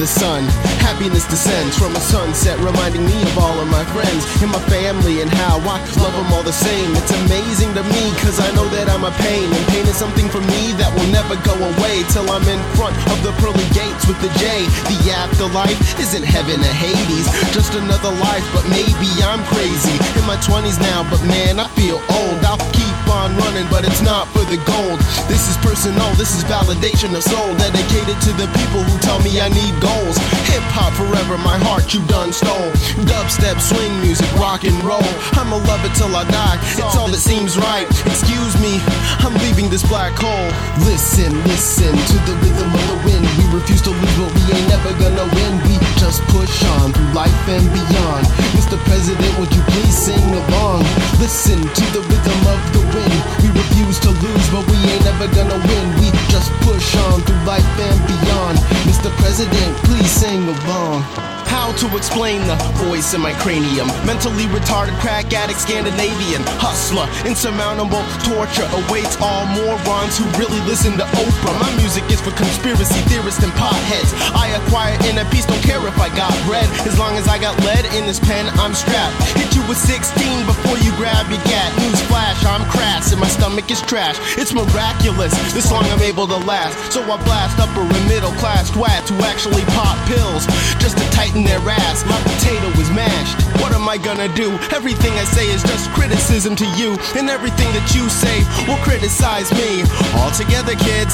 the sun. Happiness descends from a sunset, reminding me of all of my friends and my family and how I love them all the same. It's amazing to me cause I know that I'm a pain, and pain is something for me that will never go away till I'm in front of the pearly gates with the J. The afterlife isn't heaven or Hades, just another life, but maybe I'm crazy. In my 20s now, but man, I feel old. I'll keep on running, but it's not for the gold. This is personal, this is validation of soul, dedicated to the people who tell me I need goals. Hip hop forever, my heart you done stole. Dubstep, swing music, rock and roll, I'ma love it till I die, it's all that seems right. Excuse me, I'm leaving this black hole. Listen, listen to the rhythm of the wind. We refuse to lose, but we ain't never gonna win. We just push on through life and beyond. Mr. President, would you please sing along? Listen to the rhythm of the wind. We refuse to lose, but we ain't never gonna win. We just push on through life and beyond. Mr. President, please sing along. How to explain the voice in my cranium? Mentally retarded, crack addict, Scandinavian hustler. Insurmountable torture awaits all morons who really listen to Oprah. My music is for conspiracy theorists and potheads. I acquire inner peace, don't care if I got bread. As long as I got lead in this pen, I'm strapped. Hit you with 16 before you grab your gat. Newsflash, I'm crass and my stomach is trash. It's miraculous, this long I'm able to last. So I blast upper and middle class twats who actually pop pills just to tighten their ass. My potato is mashed. What am I gonna do? Everything I say is just criticism to you, and everything that you say will criticize me. All together, kids.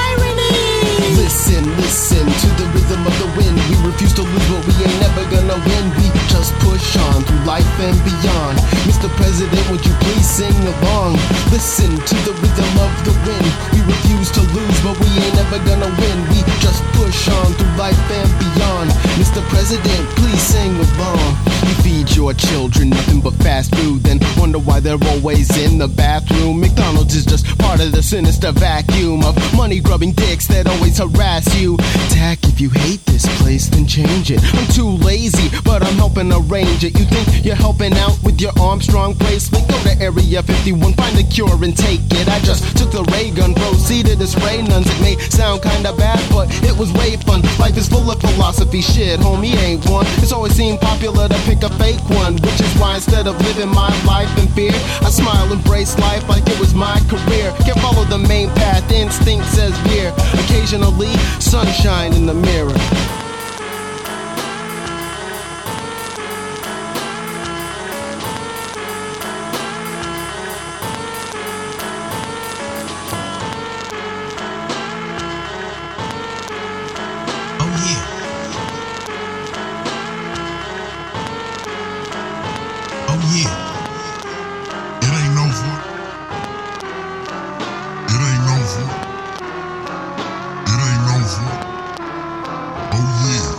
Irony! Listen, listen to the rhythm of the wind. We refuse to lose, but we ain't never gonna win. We just push on through life and beyond. Mr. President, would you please sing along? Listen to the rhythm of the wind. We refuse to lose, but we ain't never gonna win. We just push on through life and beyond. Mr. President, please sing along. You feed your children nothing but fast food, then wonder why they're always in the bathroom. McDonald's is just part of the sinister vacuum of money-grubbing dicks that always harass you. Tack, if you hate this place, then change it. I'm too lazy, but I'm helping arrange it. You think you're helping out with your Armstrong bracelet? Go to Area 51, find the cure and take it. I just took the ray gun, proceeded to spray nuns. It may sound kinda bad, but it was way fun. Life is full of philosophy shit, homie, ain't one. It's always seemed popular to pick a fake one, which is why instead of living my life in fear, I smile, embrace life like it was my career. Can't follow the main path, instinct says veer. Occasionally, sunshine in the mirror. Yeah, it ain't over. It ain't over. It ain't over. Oh yeah.